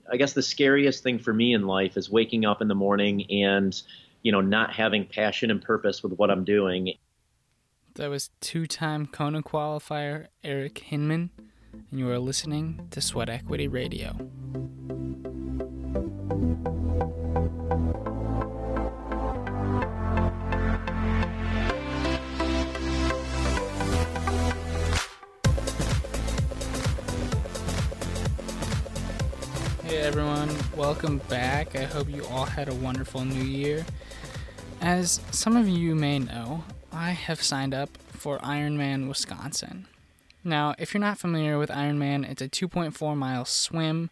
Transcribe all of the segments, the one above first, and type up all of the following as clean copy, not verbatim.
I guess the scariest thing for me in life is waking up in the morning and, not having passion and purpose with what I'm doing. That was two-time Kona qualifier Eric Hinman, and you are listening to Sweat Equity Radio. Hey everyone, welcome back. I hope you all had a wonderful new year. As some of you may know, I have signed up for Ironman Wisconsin. Now, if you're not familiar with Ironman, it's a 2.4 mile swim,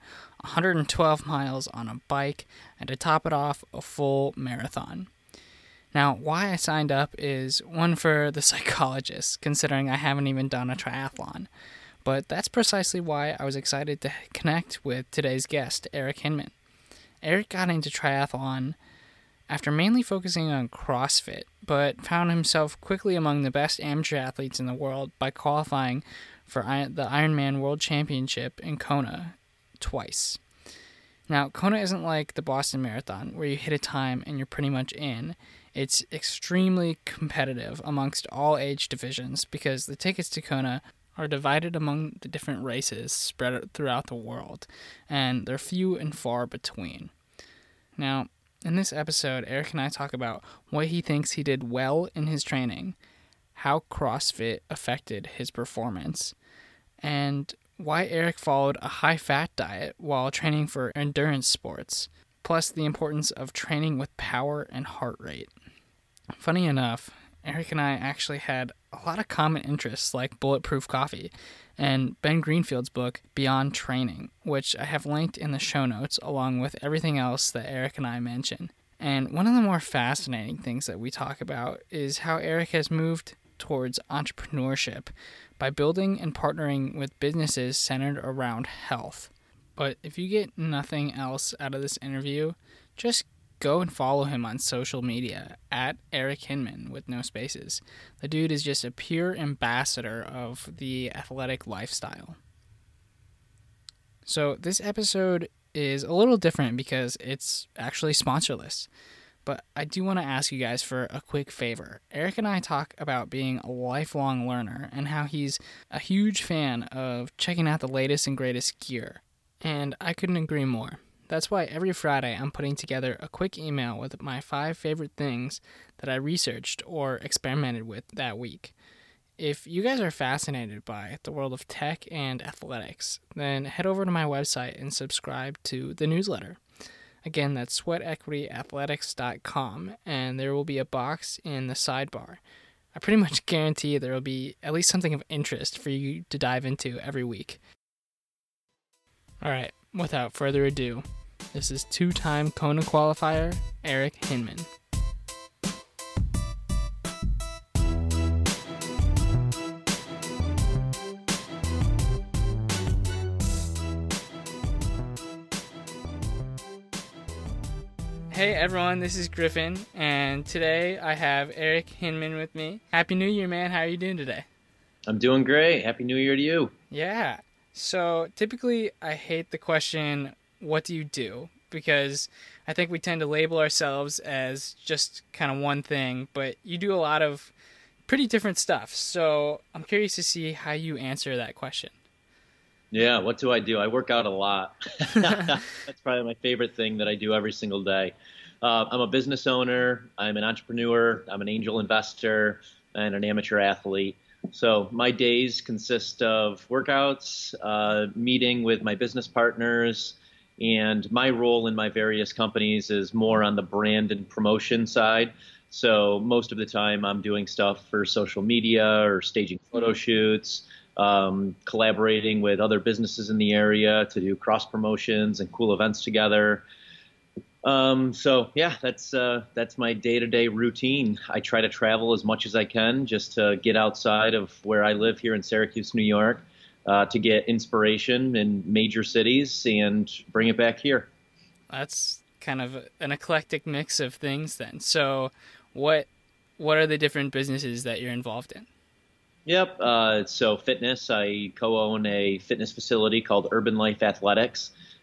112 miles on a bike, and to top it off, a full marathon. Now, why I signed up is one for the psychologist, considering I haven't even done a triathlon. But that's precisely why I was excited to connect with today's guest, Eric Hinman. Eric got into triathlon after mainly focusing on CrossFit, but found himself quickly among the best amateur athletes in the world by qualifying for the Ironman World Championship in Kona twice. Now, Kona isn't like the Boston Marathon, where you hit a time and you're pretty much in. It's extremely competitive amongst all age divisions because the tickets to Kona are divided among the different races spread throughout the world, and they're few and far between. Now, in this episode, Eric and I talk about what he thinks he did well in his training, how CrossFit affected his performance, and why Eric followed a high-fat diet while training for endurance sports, plus the importance of training with power and heart rate. Funny enough, Eric and I actually had a lot of common interests like Bulletproof Coffee and Ben Greenfield's book Beyond Training, which I have linked in the show notes along with everything else that Eric and I mention. And one of the more fascinating things that we talk about is how Eric has moved towards entrepreneurship by building and partnering with businesses centered around health. But if you get nothing else out of this interview, just go and follow him on social media at Eric Hinman with no spaces. The dude is just a pure ambassador of the athletic lifestyle. So this episode is a little different because it's actually sponsorless. But I do want to ask you guys for a quick favor. Eric and I talk about being a lifelong learner and how he's a huge fan of checking out the latest and greatest gear. And I couldn't agree more. That's why every Friday I'm putting together a quick email with my 5 favorite things that I researched or experimented with that week. If you guys are fascinated by the world of tech and athletics, then head over to my website and subscribe to the newsletter. Again, that's sweatequityathletics.com, and there will be a box in the sidebar. I pretty much guarantee there will be at least something of interest for you to dive into every week. Alright, without further ado, this is two-time Kona qualifier Eric Hinman. Hey everyone, this is Griffin, and today I have Eric Hinman with me. Happy New Year, man. How are you doing today? I'm doing great. Happy New Year to you. Yeah. So typically I hate the question, what do you do? Because I think we tend to label ourselves as just kind of one thing, but you do a lot of pretty different stuff. So I'm curious to see how you answer that question. Yeah, what do? I work out a lot. That's probably my favorite thing that I do every single day. I'm a business owner. I'm an entrepreneur. I'm an angel investor and an amateur athlete. So my days consist of workouts, meeting with my business partners, and my role in my various companies is more on the brand and promotion side. So most of the time I'm doing stuff for social media or staging photo shoots, collaborating with other businesses in the area to do cross promotions and cool events together. So yeah, that's my day-to-day routine. I try to travel as much as I can just to get outside of where I live here in Syracuse, New York, to get inspiration in major cities and bring it back here. That's kind of an eclectic mix of things then. So what are the different businesses that you're involved in? Yep. So fitness, I co-own a fitness facility called Urban Life Athletics.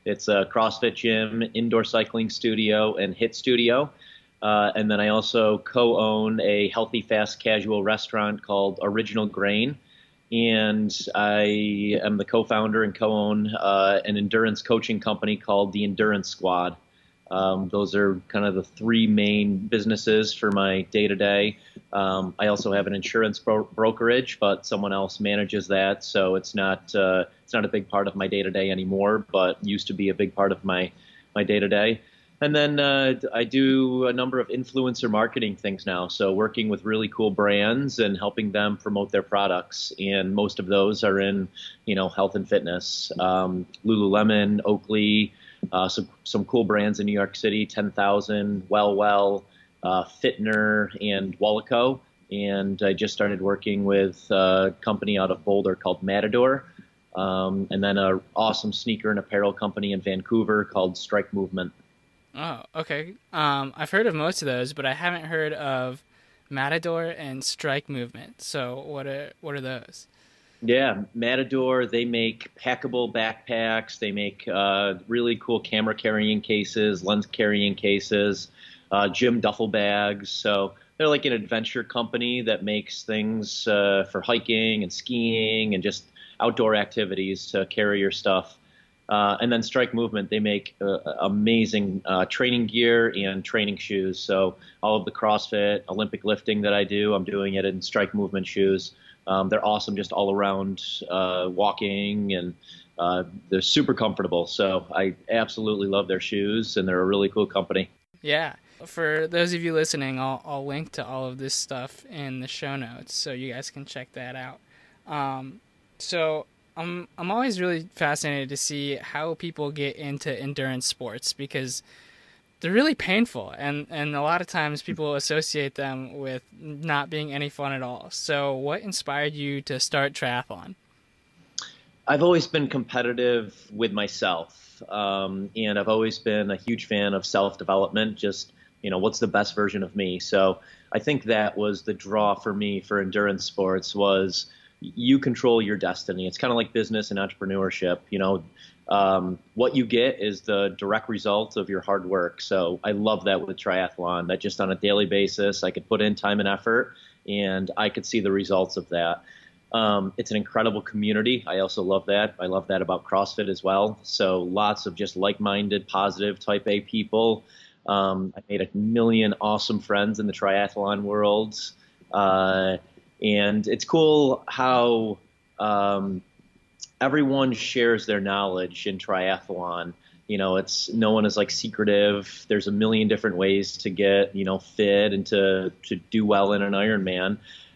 It's a CrossFit gym, indoor cycling studio, and HIIT studio. And then I also co-own a healthy, fast, casual restaurant called Original Grain. And I am the co-founder and co-own an endurance coaching company called the Endurance Squad. Those are kind of the three main businesses for my day-to-day. I also have an insurance brokerage, but someone else manages that, so it's not a big part of my day-to-day anymore, but used to be a big part of my day-to-day. And then I do a number of influencer marketing things now, so working with really cool brands and helping them promote their products. And most of those are in, health and fitness. Lululemon, Oakley, some cool brands in New York City, 10,000, Well, Fitner, and Wallaco. And I just started working with a company out of Boulder called Matador, and then an awesome sneaker and apparel company in Vancouver called Strike Movement. Oh, okay. I've heard of most of those, but I haven't heard of Matador and Strike Movement. So what are those? Yeah, Matador, they make packable backpacks. They make really cool camera carrying cases, lens carrying cases, gym duffel bags. So they're like an adventure company that makes things for hiking and skiing and just outdoor activities to carry your stuff. And then Strike Movement, they make amazing training gear and training shoes. So all of the CrossFit, Olympic lifting that I do, I'm doing it in Strike Movement shoes. They're awesome just all around walking, and they're super comfortable. So I absolutely love their shoes, and they're a really cool company. Yeah. For those of you listening, I'll link to all of this stuff in the show notes so you guys can check that out. So I'm always really fascinated to see how people get into endurance sports, because they're really painful, and a lot of times people associate them with not being any fun at all. So what inspired you to start triathlon? I've always been competitive with myself, and I've always been a huge fan of self-development, just, what's the best version of me? So I think that was the draw for me for endurance sports, was you control your destiny. It's kind of like business and entrepreneurship. What you get is the direct result of your hard work. So I love that with triathlon, that just on a daily basis, I could put in time and effort and I could see the results of that. It's an incredible community. I also love that. I love that about CrossFit as well. So lots of just like-minded, positive type A people. I made a million awesome friends in the triathlon world. And it's cool how everyone shares their knowledge in triathlon. It's no one is like secretive. There's a million different ways to get, fit and to do well in an Ironman.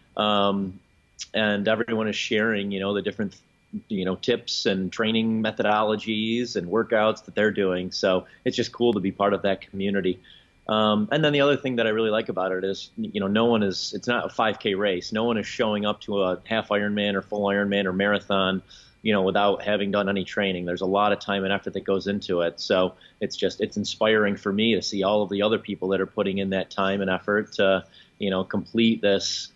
And everyone is sharing, the different, tips and training methodologies and workouts that they're doing. So it's just cool to be part of that community. And then the other thing that I really like about it is, it's not a 5K race. No one is showing up to a half Ironman or full Ironman or marathon, without having done any training. There's a lot of time and effort that goes into it. So it's inspiring for me to see all of the other people that are putting in that time and effort to, complete this,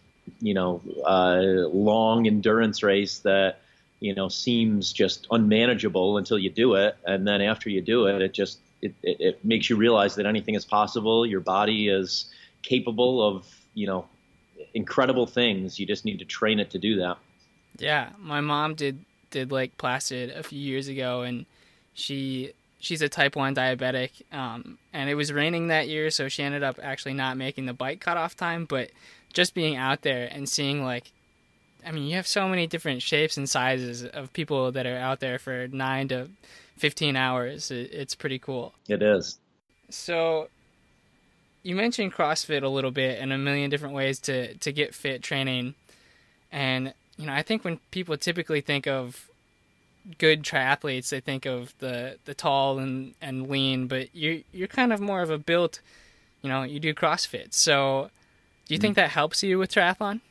long endurance race that, seems just unmanageable until you do it. And then after you do it, it makes you realize that anything is possible. Your body is capable of, incredible things. You just need to train it to do that. Yeah, my mom did Lake Placid a few years ago, and she's a type 1 diabetic, and it was raining that year, so she ended up actually not making the bike cutoff time. But just being out there and seeing, you have so many different shapes and sizes of people that are out there for 9 to 15 hours. It's pretty cool. It is. So you mentioned CrossFit a little bit and a million different ways to get fit training. And, I think when people typically think of good triathletes, they think of the tall and lean, but you're kind of more of a built, you do CrossFit. So do you think that helps you with triathlon?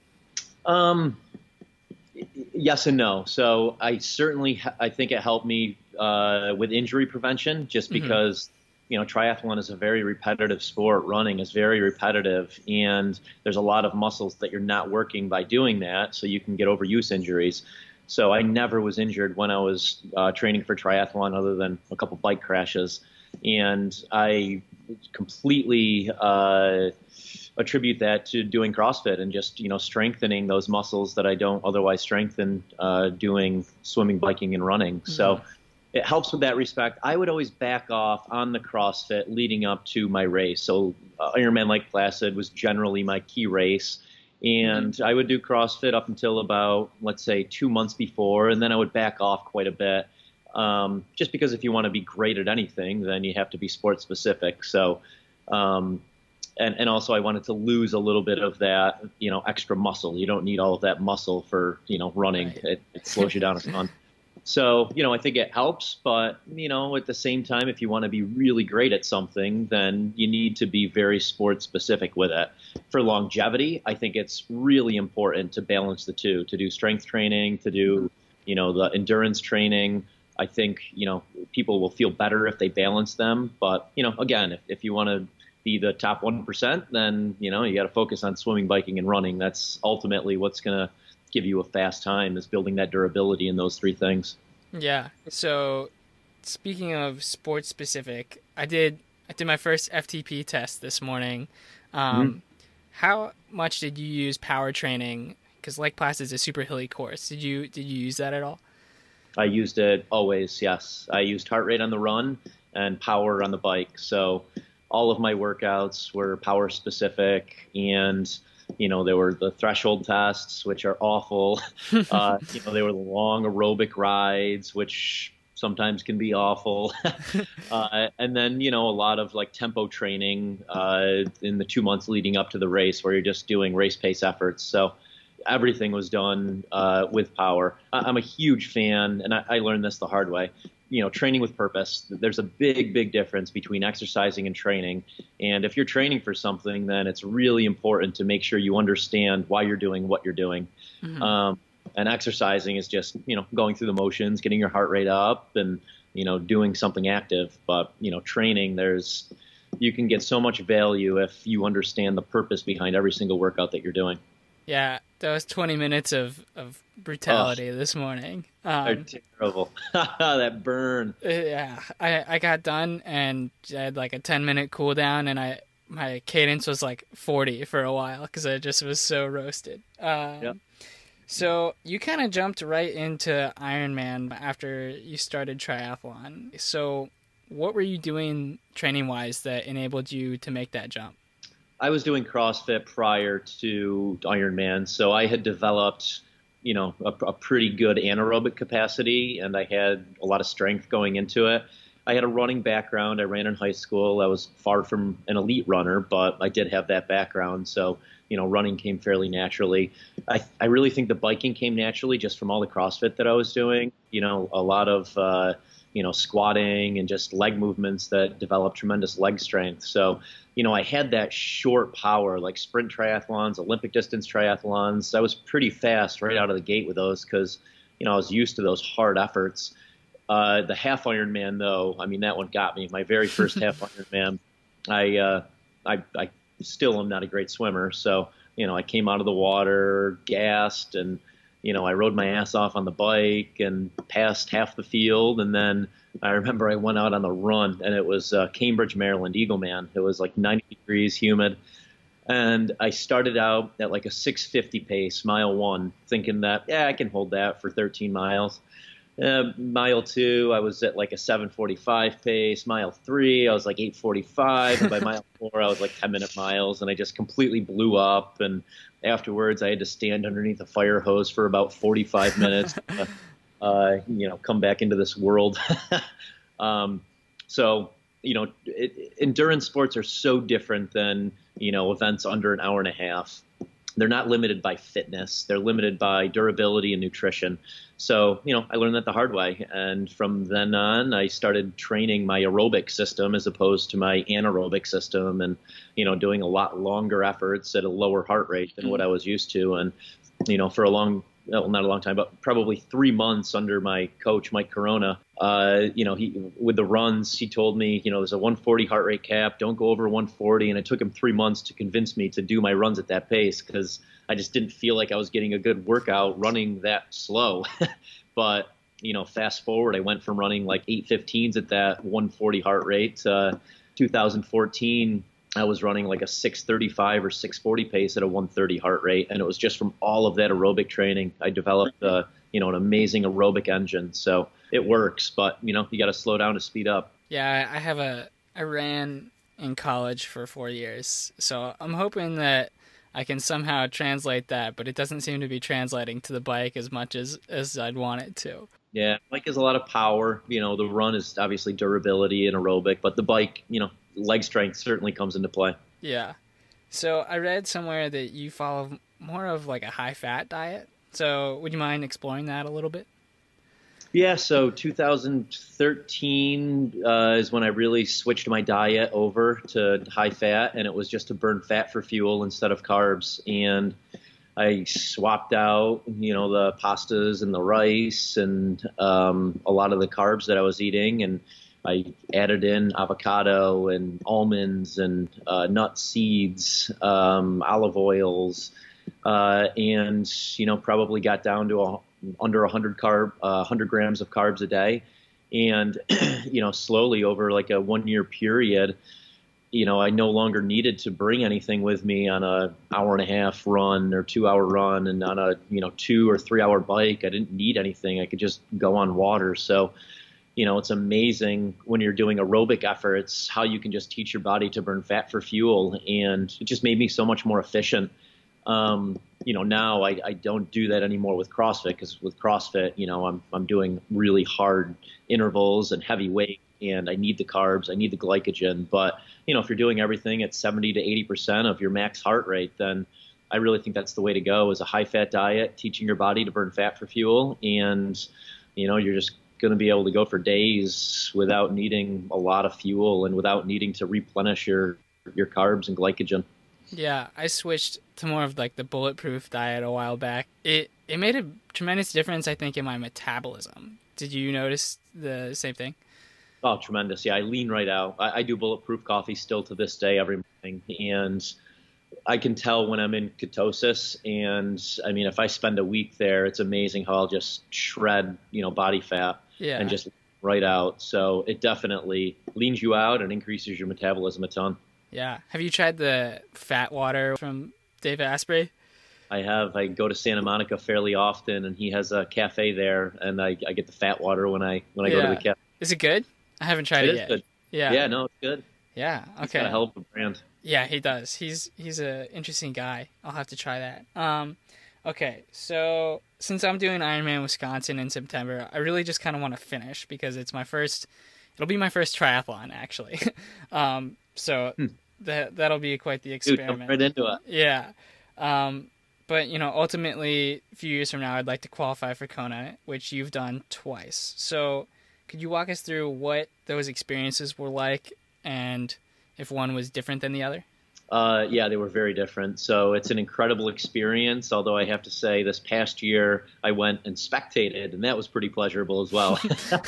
Yes and no. So I think it helped me with injury prevention, just because, triathlon is a very repetitive sport. Running is very repetitive, and there's a lot of muscles that you're not working by doing that, so you can get overuse injuries. So I never was injured when I was training for triathlon, other than a couple bike crashes. And I completely attribute that to doing CrossFit and just, strengthening those muscles that I don't otherwise strengthen doing swimming, biking, and running. Mm-hmm. So it helps with that respect. I would always back off on the CrossFit leading up to my race. So Ironman Lake Placid was generally my key race. And I would do CrossFit up until about, let's say, 2 months before, and then I would back off quite a bit. Just because if you want to be great at anything, then you have to be sport specific. So, and also I wanted to lose a little bit of that, extra muscle. You don't need all of that muscle for, running. Right. It slows you down a ton. So, I think it helps, but, at the same time, if you want to be really great at something, then you need to be very sport specific with it. For longevity, I think it's really important to balance the two, to do strength training, to do, the endurance training. I think, people will feel better if they balance them. But, again, if you want to be the top 1%, then, you got to focus on swimming, biking, and running. That's ultimately what's going to give you a fast time, is building that durability in those three things. Yeah. So speaking of sports specific, I did my first FTP test this morning. How much did you use power training? Because Lake Placid is a super hilly course. Did you use that at all? I used it always. Yes. I used heart rate on the run and power on the bike. So all of my workouts were power specific, and there were the threshold tests, which are awful. They were the long aerobic rides, which sometimes can be awful. And then, a lot of like tempo training in the 2 months leading up to the race, where you're just doing race pace efforts. So everything was done with power. I'm a huge fan, and I learned this the hard way. Training with purpose. There's a big, big difference between exercising and training. And if you're training for something, then it's really important to make sure you understand why you're doing what you're doing. Mm-hmm. And exercising is just, going through the motions, getting your heart rate up, and, doing something active. But, training, you can get so much value if you understand the purpose behind every single workout that you're doing. Yeah, that was 20 minutes of brutality this morning. They're terrible. That burn. Yeah, I got done and I had like a 10-minute cool down, and my cadence was like 40 for a while because I just was so roasted. Yep. So you kind of jumped right into Ironman after you started triathlon. So what were you doing training-wise that enabled you to make that jump? I was doing CrossFit prior to Ironman, so I had developed, a pretty good anaerobic capacity, and I had a lot of strength going into it. I had a running background. I ran in high school. I was far from an elite runner, but I did have that background, so running came fairly naturally. I really think the biking came naturally just from all the CrossFit that I was doing. A lot of squatting and just leg movements that develop tremendous leg strength. So, I had that short power, like sprint triathlons, Olympic distance triathlons. I was pretty fast right out of the gate with those because, I was used to those hard efforts. The half Ironman, though, that one got me. My very first half Ironman, I still am not a great swimmer. So, I came out of the water, gassed, and I rode my ass off on the bike and passed half the field. And then I remember I went out on the run, and it was Cambridge, Maryland, Eagleman. It was like 90 degrees, humid. And I started out at like a 6:50 pace, mile one, thinking that, I can hold that for 13 miles. Mile two, I was at like a 7:45 pace. Mile three, I was like 8:45. And by mile four, I was like 10-minute miles, and I just completely blew up. And afterwards, I had to stand underneath a fire hose for about 45 minutes, come back into this world. So, endurance sports are so different than, events under an hour and a half. They're not limited by fitness. They're limited by durability and nutrition. So, I learned that the hard way. And from then on, I started training my aerobic system as opposed to my anaerobic system, and, doing a lot longer efforts at a lower heart rate than what I was used to. And, for a long well, not a long time, but probably 3 months under my coach, Mike Corona. He with the runs, he told me, there's a 140 heart rate cap. Don't go over 140. And it took him 3 months to convince me to do my runs at that pace because I just didn't feel like I was getting a good workout running that slow. But fast forward, I went from running like 8:15s at that 140 heart rate. 2014, I was running like a 6:35 or 6:40 pace at a 130 heart rate, and it was just from all of that aerobic training. I developed, an amazing aerobic engine. So it works, but you got to slow down to speed up. Yeah, I ran in college for 4 years, so I'm hoping that I can somehow translate that, but it doesn't seem to be translating to the bike as much as I'd want it to. Yeah, bike has a lot of power. The run is obviously durability and aerobic, but the bike, leg strength certainly comes into play. Yeah. So I read somewhere that you follow more of like a high-fat diet. So would you mind exploring that a little bit? Yeah, so 2013 is when I really switched my diet over to high fat, and it was just to burn fat for fuel instead of carbs. And I swapped out, the pastas and the rice and a lot of the carbs that I was eating, and I added in avocado and almonds and nut seeds, olive oils, and probably got down to under 100 grams of carbs a day, and slowly over like a 1 year period, I no longer needed to bring anything with me on a hour and a half run or 2 hour run, and on a 2 or 3 hour bike. I didn't need anything. I could just go on water. So it's amazing when you're doing aerobic efforts how you can just teach your body to burn fat for fuel, and it just made me so much more efficient. Now I don't do that anymore with CrossFit, because with CrossFit, I'm doing really hard intervals and heavy weight, and I need the carbs, I need the glycogen. But, if you're doing everything at 70 to 80% of your max heart rate, then I really think that's the way to go, is a high fat diet, teaching your body to burn fat for fuel. And, you're just going to be able to go for days without needing a lot of fuel and without needing to replenish your carbs and glycogen. Yeah, I switched to more of like the bulletproof diet a while back. It made a tremendous difference, I think, in my metabolism. Did you notice the same thing? Oh, tremendous. Yeah, I lean right out. I do bulletproof coffee still to this day every morning, and I can tell when I'm in ketosis. And I mean, if I spend a week there, it's amazing how I'll just shred, body fat and just right out. So it definitely leans you out and increases your metabolism a ton. Yeah. Have you tried the fat water from Dave Asprey? I have. I go to Santa Monica fairly often, and he has a cafe there, and I get the fat water when I go to the cafe. Is it good? I haven't tried it yet. Good. Yeah. Yeah, no, it's good. Yeah. Okay. He's got a hell of a brand. Yeah, he does. He's an interesting guy. I'll have to try that. Okay, so since I'm doing Ironman Wisconsin in September, I really just kind of want to finish because it'll be my first triathlon, actually. So that'll be quite the experiment. Dude, jump right into it. Yeah. But, ultimately, a few years from now, I'd like to qualify for Kona, which you've done twice. So could you walk us through what those experiences were like and if one was different than the other? Yeah, they were very different. So it's an incredible experience, although I have to say this past year I went and spectated, and that was pretty pleasurable as well.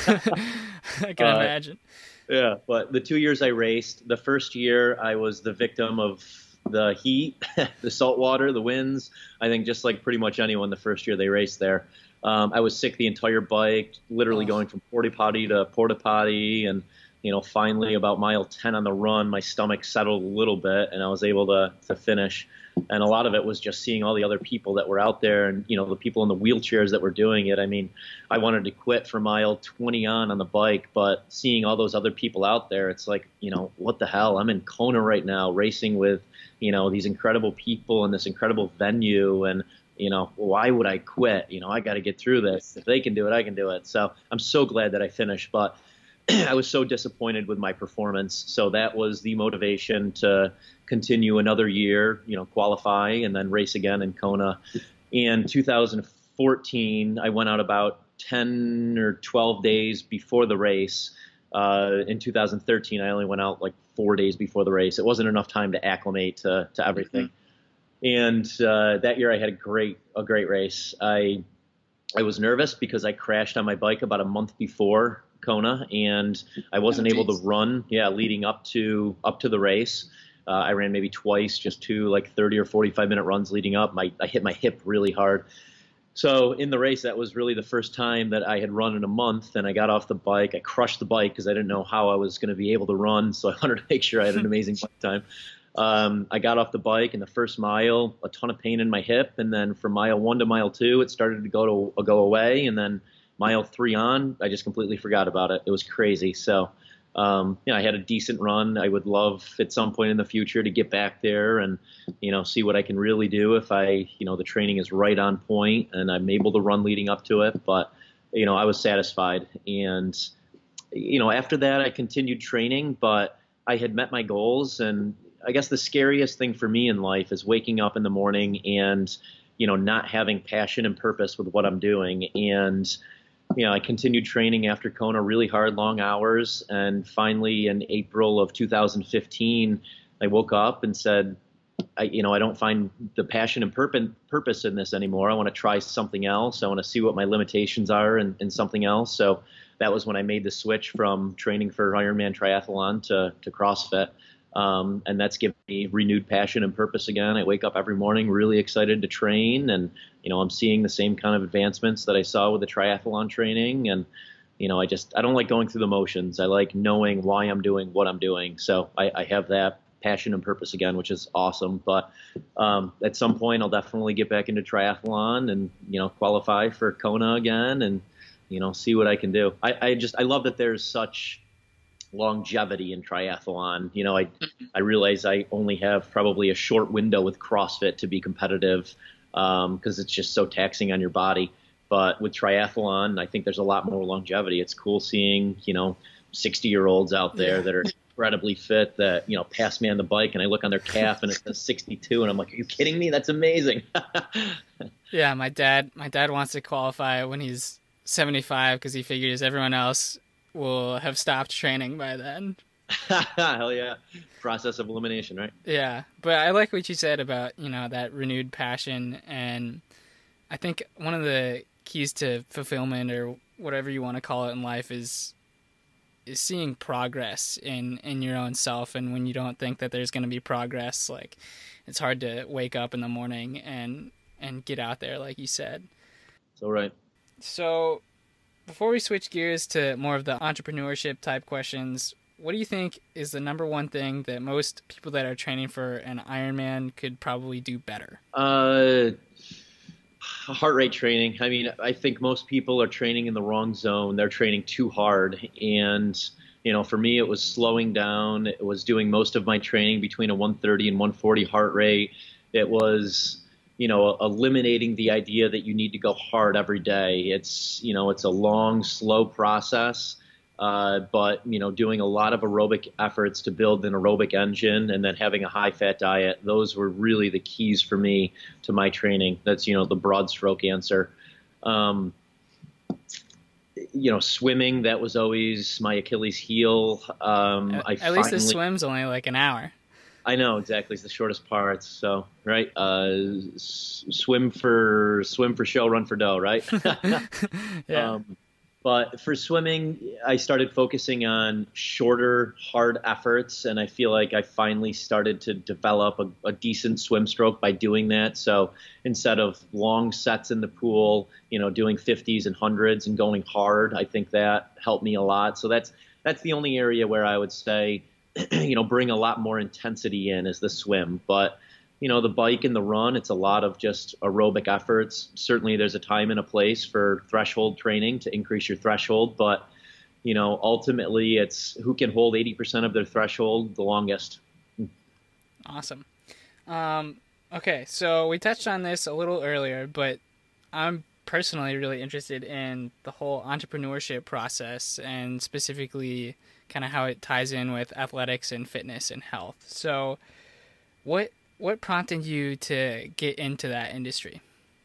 I can imagine. Yeah, but the 2 years I raced, the first year I was the victim of the heat, the salt water, the winds. I think just like pretty much anyone the first year they raced there. I was sick the entire bike, literally going from porta potty to porta potty, and finally about mile 10 on the run, my stomach settled a little bit and I was able to finish. And a lot of it was just seeing all the other people that were out there and, the people in the wheelchairs that were doing it. I mean, I wanted to quit for mile 20 on the bike, but seeing all those other people out there, it's like, what the hell? I'm in Kona right now racing with, these incredible people in this incredible venue. And, why would I quit? I got to get through this. If they can do it, I can do it. So I'm so glad that I finished. But I was so disappointed with my performance. So that was the motivation to continue another year, qualify and then race again in Kona. In 2014, I went out about 10 or 12 days before the race. In 2013, I only went out like 4 days before the race. It wasn't enough time to acclimate to everything. Mm-hmm. And that year I had a great race. I I was nervous because I crashed on my bike about a month before Kona, and I wasn't able to run. Yeah, leading up to the race, I ran maybe twice, just two like 30 or 45-minute runs leading up. I hit my hip really hard. So in the race, that was really the first time that I had run in a month, and I got off the bike. I crushed the bike because I didn't know how I was going to be able to run, so I wanted to make sure I had an amazing bike time. I got off the bike in the first mile, a ton of pain in my hip, and then from mile 1 to mile 2, it started to go away, and then mile 3 on, I just completely forgot about it. It was crazy. So, I had a decent run. I would love at some point in the future to get back there and, see what I can really do if the training is right on point and I'm able to run leading up to it. But, I was satisfied. And, after that, I continued training, but I had met my goals. And I guess the scariest thing for me in life is waking up in the morning and, not having passion and purpose with what I'm doing. And, I continued training after Kona, really hard, long hours. And finally, in April of 2015, I woke up and said, I don't find the passion and purpose in this anymore. I want to try something else. I want to see what my limitations are in something else. So that was when I made the switch from training for Ironman triathlon to CrossFit. And that's given me renewed passion and purpose again. I wake up every morning really excited to train, and, I'm seeing the same kind of advancements that I saw with the triathlon training. And, I don't like going through the motions. I like knowing why I'm doing what I'm doing. So I have that passion and purpose again, which is awesome. But at some point I'll definitely get back into triathlon and, qualify for Kona again and, see what I can do. I love that there's such longevity in triathlon. I realize I only have probably a short window with CrossFit to be competitive because it's just so taxing on your body. But with triathlon, I think there's a lot more longevity. It's cool seeing, 60-year-olds out there that are incredibly fit that, pass me on the bike and I look on their calf and it says 62 and I'm like, are you kidding me? That's amazing. Yeah, my dad wants to qualify when he's 75 because he figures everyone else will have stopped training by then. Hell yeah. Process of elimination, right? Yeah. But I like what you said about, that renewed passion. And I think one of the keys to fulfillment, or whatever you want to call it in life, is seeing progress in your own self. And when you don't think that there's going to be progress, like, it's hard to wake up in the morning and get out there, like you said. So right. So before we switch gears to more of the entrepreneurship type questions, what do you think is the number one thing that most people that are training for an Ironman could probably do better? Heart rate training. I mean, I think most people are training in the wrong zone. They're training too hard. And, for me, it was slowing down. It was doing most of my training between a 130 and 140 heart rate. It was, eliminating the idea that you need to go hard every day. It's, it's a long, slow process. But, doing a lot of aerobic efforts to build an aerobic engine and then having a high-fat diet, those were really the keys for me to my training. That's, the broad stroke answer. Swimming, that was always my Achilles heel. At least the swim's only like an hour. I know, exactly. It's the shortest parts. So, right. Swim for show, run for dough, right? Yeah. But for swimming, I started focusing on shorter, hard efforts, and I feel like I finally started to develop a decent swim stroke by doing that. So instead of long sets in the pool, doing 50s and 100s and going hard, I think that helped me a lot. So that's the only area where I would say, bring a lot more intensity in is the swim. But the bike and the run, it's a lot of just aerobic efforts. Certainly there's a time and a place for threshold training to increase your threshold. But, ultimately it's who can hold 80% of their threshold the longest. Awesome. Okay, so we touched on this a little earlier, but I'm personally really interested in the whole entrepreneurship process and specifically kind of how it ties in with athletics and fitness and health. So what prompted you to get into that industry?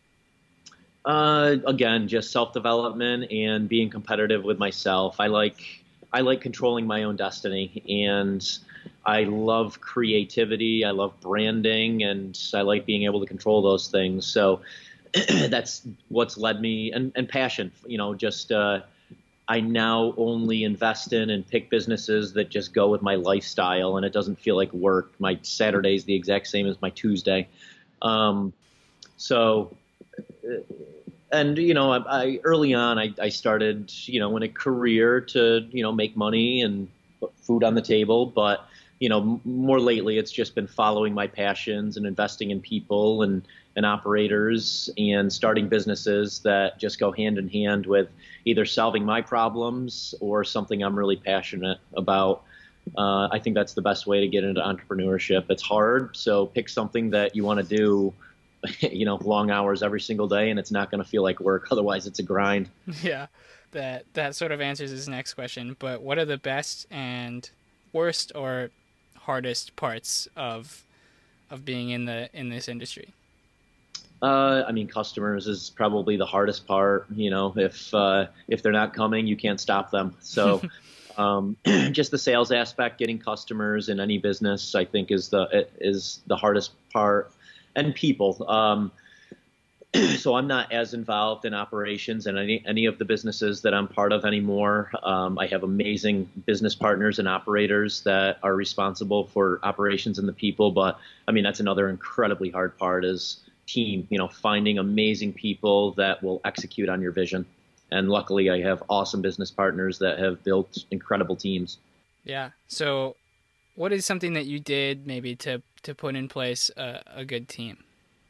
Again, just self-development and being competitive with myself. I like controlling my own destiny, and I love creativity. I love branding, and I like being able to control those things. So that's what's led me, and passion, just I now only invest in and pick businesses that just go with my lifestyle, and it doesn't feel like work. My Saturday's the exact same as my Tuesday. Um, so, and I early on, I started, in a career to, make money and put food on the table. But, more lately, it's just been following my passions and investing in people and operators and starting businesses that just go hand in hand with either solving my problems or something I'm really passionate about. I think that's the best way to get into entrepreneurship. It's hard, so pick something that you want to do, long hours every single day, and it's not going to feel like work. Otherwise, it's a grind. Yeah, that sort of answers his next question. But what are the best and worst or hardest parts of being in this industry? Customers is probably the hardest part. If they're not coming, you can't stop them. So, just the sales aspect, getting customers in any business, I think is the hardest part. And people. So I'm not as involved in operations in any of the businesses that I'm part of anymore. I have amazing business partners and operators that are responsible for operations and the people. But that's another incredibly hard part is team, finding amazing people that will execute on your vision. And luckily I have awesome business partners that have built incredible teams. Yeah. So what is something that you did maybe to put in place a good team?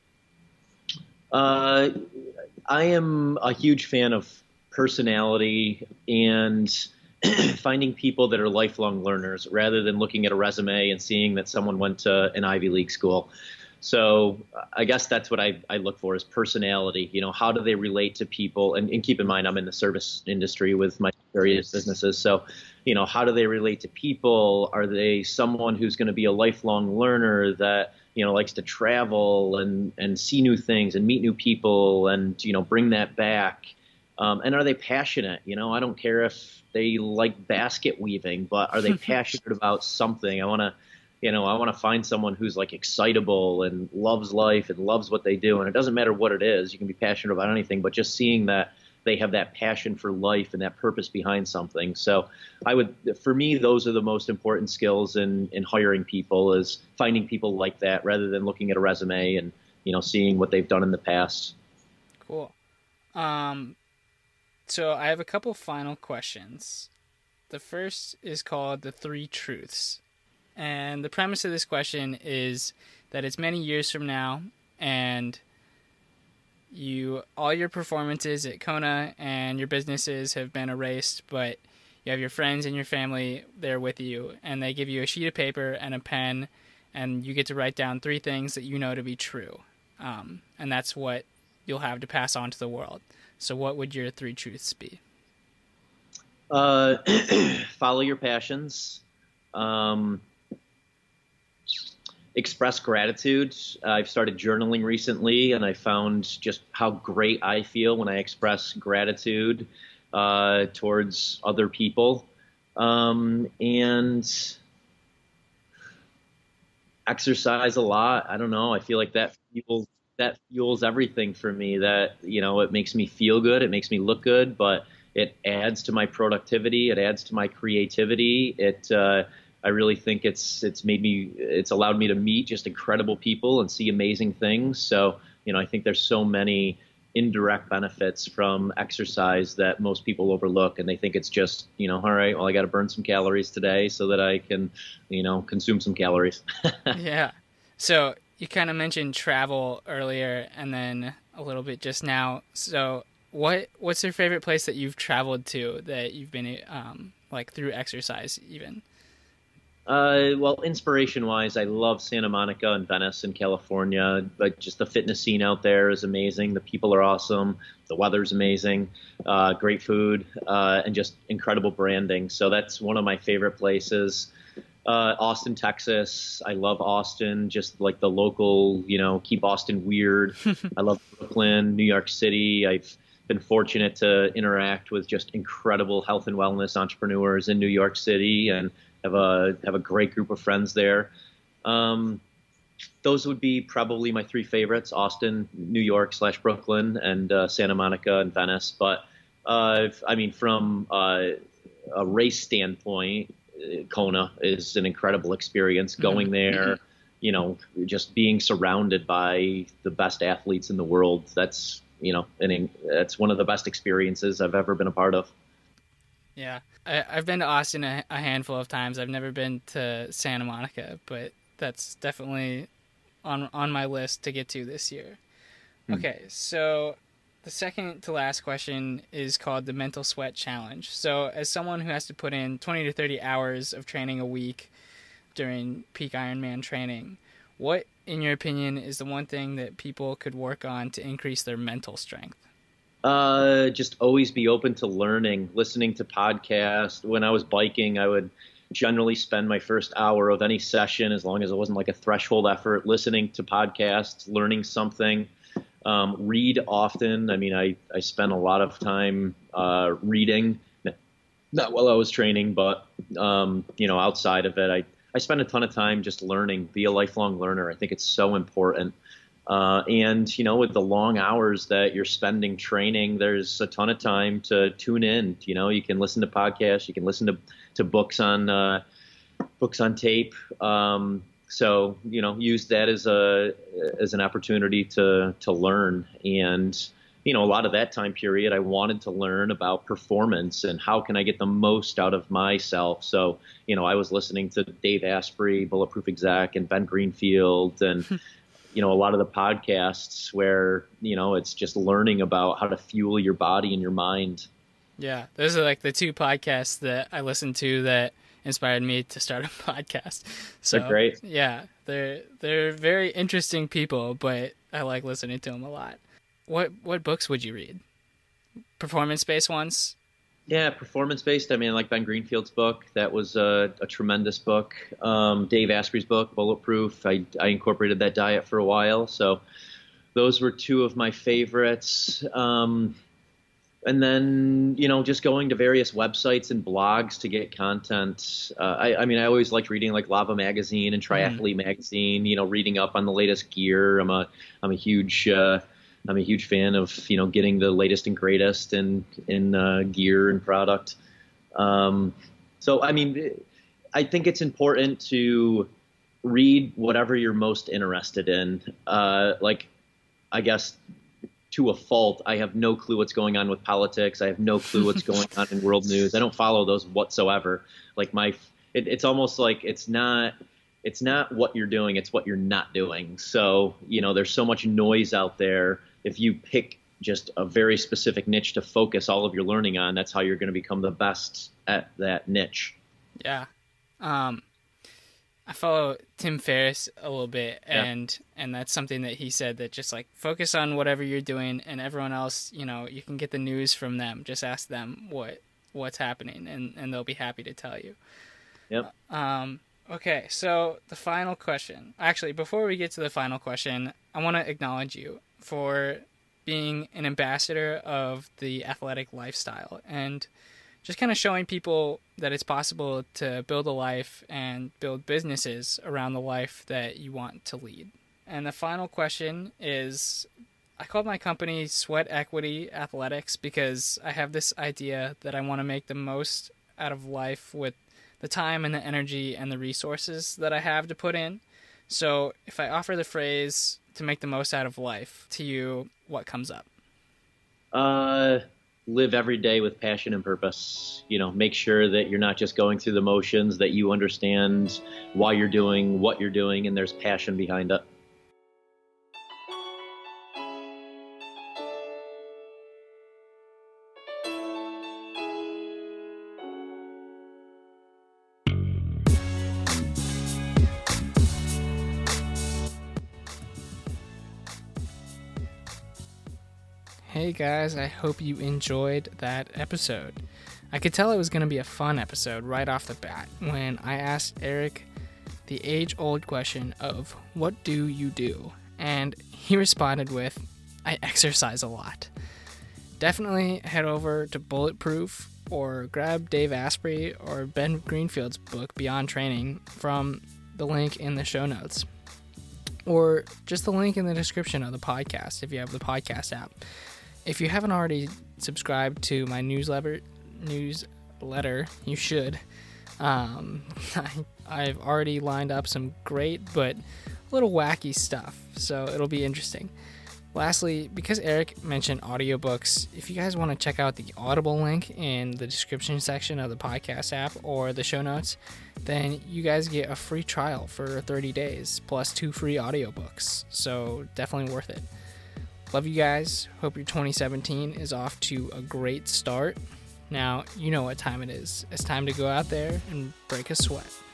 I am a huge fan of personality and finding people that are lifelong learners rather than looking at a resume and seeing that someone went to an Ivy League school. So I guess that's what I look for is personality. How do they relate to people? And keep in mind, I'm in the service industry with my various businesses. So, how do they relate to people? Are they someone who's going to be a lifelong learner that, likes to travel and see new things and meet new people and, bring that back? And are they passionate? I don't care if they like basket weaving, but are they passionate about something? I want to find someone who's like excitable and loves life and loves what they do. And it doesn't matter what it is. You can be passionate about anything, but just seeing that they have that passion for life and that purpose behind something. So for me, those are the most important skills in hiring people is finding people like that rather than looking at a resume and, seeing what they've done in the past. Cool. So I have a couple final questions. The first is called The Three Truths. And the premise of this question is that it's many years from now and all your performances at Kona and your businesses have been erased, but you have your friends and your family there with you, and they give you a sheet of paper and a pen, and you get to write down 3 things that you know to be true. And that's what you'll have to pass on to the world. So what would your 3 truths be? Follow your passions. Express gratitude. I've started journaling recently, and I found just how great I feel when I express gratitude towards other people. And exercise a lot. I don't know. I feel like that fuels everything for me. That it makes me feel good. It makes me look good, but it adds to my productivity. It adds to my creativity. I really think it's allowed me to meet just incredible people and see amazing things. So, I think there's so many indirect benefits from exercise that most people overlook, and they think it's just, all right, well, I got to burn some calories today so that I can, consume some calories. Yeah. So you kind of mentioned travel earlier and then a little bit just now. So what's your favorite place that you've traveled to that you've been like through exercise even? Well, inspiration-wise, I love Santa Monica and Venice in California, but just the fitness scene out there is amazing. The people are awesome. The weather's amazing. Great food, and just incredible branding. So that's one of my favorite places. Austin, Texas. I love Austin, just like the local, keep Austin weird. I love Brooklyn, New York City. I've been fortunate to interact with just incredible health and wellness entrepreneurs in New York City and have a great group of friends there. those would be probably my three favorites: Austin, New York / Brooklyn, and Santa Monica and Venice. But I mean, from a race standpoint, Kona is an incredible experience. Going there, just being surrounded by the best athletes in the world. That's that's one of the best experiences I've ever been a part of. Yeah, I've been to Austin a handful of times. I've never been to Santa Monica, but that's definitely on my list to get to this year. Okay, so the second to last question is called the Mental Sweat Challenge. So as someone who has to put in 20 to 30 hours of training a week during peak Ironman training, what, in your opinion, is the one thing that people could work on to increase their mental strength? Just always be open to learning, listening to podcasts. When I was biking, I would generally spend my first hour of any session, as long as it wasn't like a threshold effort, listening to podcasts, learning something. Read often. I mean, I spent a lot of time reading, not while I was training, but outside of it, I spend a ton of time just learning. Be a lifelong learner. I think it's so important. And with the long hours that you're spending training, there's a ton of time to tune in. You can listen to podcasts, you can listen to books on tape. So use that as an opportunity to learn. And a lot of that time period, I wanted to learn about performance and how can I get the most out of myself. So I was listening to Dave Asprey, Bulletproof Exec, and Ben Greenfield, and a lot of the podcasts where it's just learning about how to fuel your body and your mind. Yeah, those are like the two podcasts that I listened to that inspired me to start a podcast. So they're great. Yeah, they're very interesting people, but I like listening to them a lot. What books would you read? Performance-based ones? Yeah, performance-based. I mean, like Ben Greenfield's book. That was a tremendous book. Dave Asprey's book, Bulletproof. I incorporated that diet for a while. So those were two of my favorites. And then, just going to various websites and blogs to get content. I mean, I always liked reading like Lava Magazine and Triathlete Magazine, reading up on the latest gear. I'm a huge fan of, getting the latest and greatest in gear and product. So, I mean, I think it's important to read whatever you're most interested in. I guess to a fault, I have no clue what's going on with politics. I have no clue what's going on in world news. I don't follow those whatsoever. Like it's almost like it's not what you're doing, it's what you're not doing. So, there's so much noise out there. If you pick just a very specific niche to focus all of your learning on, that's how you're going to become the best at that niche. Yeah. I follow Tim Ferriss a little bit, and that's something that he said, that just like focus on whatever you're doing, and everyone else, you can get the news from them. Just ask them what's happening, and they'll be happy to tell you. Yep. Okay, so the final question. Actually, before we get to the final question, I want to acknowledge you for being an ambassador of the athletic lifestyle and just kind of showing people that it's possible to build a life and build businesses around the life that you want to lead. And the final question is, I called my company Sweat Equity Athletics because I have this idea that I want to make the most out of life with the time and the energy and the resources that I have to put in. So if I offer the phrase to make the most out of life to you, what comes up? Live every day with passion and purpose. Make sure that you're not just going through the motions, that you understand why you're doing what you're doing, and there's passion behind it. Hey guys, I hope you enjoyed that episode. I could tell it was going to be a fun episode right off the bat when I asked Eric the age-old question of, what do you do? And he responded with, I exercise a lot. Definitely head over to Bulletproof or grab Dave Asprey or Ben Greenfield's book, Beyond Training, from the link in the show notes. or just the link in the description of the podcast if you have the podcast app. If you haven't already subscribed to my newsletter, you should. I've already lined up some great but a little wacky stuff, so it'll be interesting. Lastly, because Eric mentioned audiobooks, if you guys want to check out the Audible link in the description section of the podcast app or the show notes, then you guys get a free trial for 30 days plus 2 free audiobooks. So definitely worth it. Love you guys. Hope your 2017 is off to a great start. Now, you know what time it is. It's time to go out there and break a sweat.